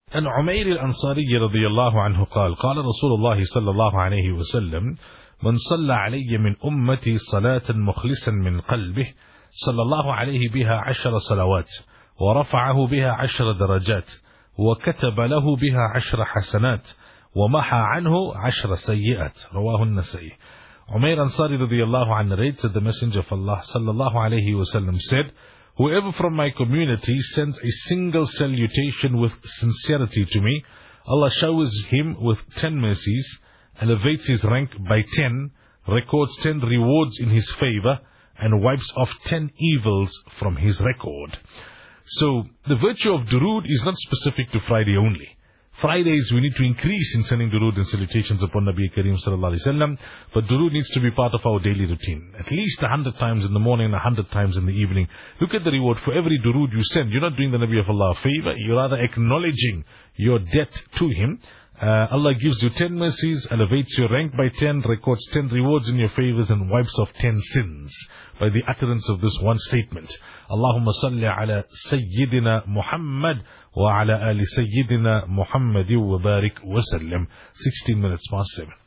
أن عمير الأنصاري رضي الله عنه قال قال رسول الله صلى الله عليه وسلم من صلى علي من أمتي صلاة مخلصا من قلبه صلى الله عليه بها 10 صلوات ورفعه بها 10 درجات وكتب له بها 10 حسنات ومحى عنه 10 سيئات. رواه النسائي. Umair Ansari radiallahu anhu narrates that the Messenger of Allah sallallahu alayhi wasallam said, whoever from my community sends a single salutation with sincerity to me, Allah showers him with 10 mercies, elevates his rank by 10, records 10 rewards in his favor, and wipes off 10 evils from his record. So, the virtue of durood is not specific to Friday only. Fridays we need to increase in sending durood and salutations upon Nabi Kareem sallallahu alaihi wasallam, but durood needs to be part of our daily routine. At least 100 times in the morning and 100 times in the evening. Look at the reward for every durood you send. You're not doing the Nabi of Allah a favor, you're rather acknowledging your debt to him. Allah gives you 10 mercies, elevates your rank by 10, records 10 rewards in your favors, and wipes off 10 sins by the utterance of this one statement. Allahumma salli ala Sayyidina Muhammad wa ala ali Sayyidina Muhammadi wa barik wa sallam. 16 minutes past 7.